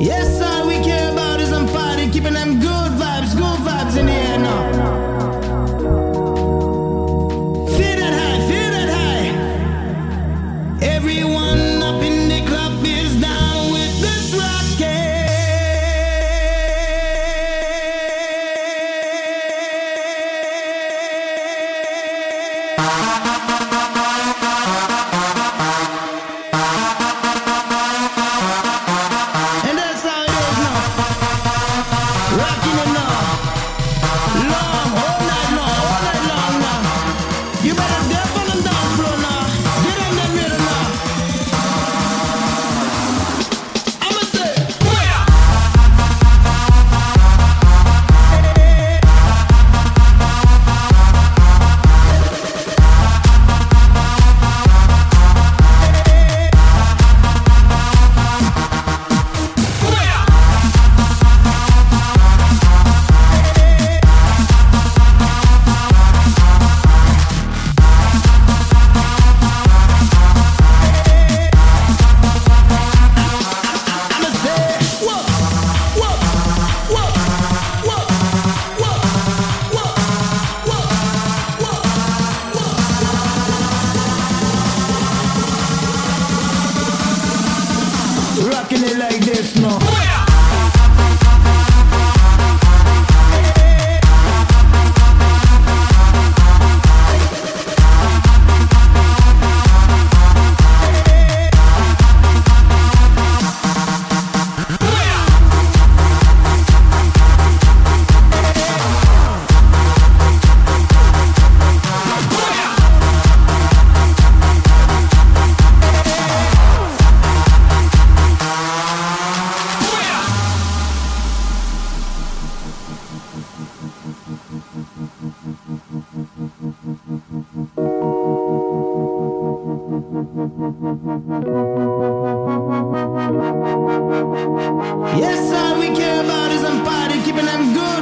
Yes, all we care about is some party, keeping them good vibes in the air now. Feel that high, feel that high. Everyone up in the club is down with this rocket. And that's how it is now. Rocking it now. Long, all night long now. You better dip on the dance floor now. Get on that rhythm now. I'ma say, rocking it like this now. Yes, all we care about is some party, keeping them good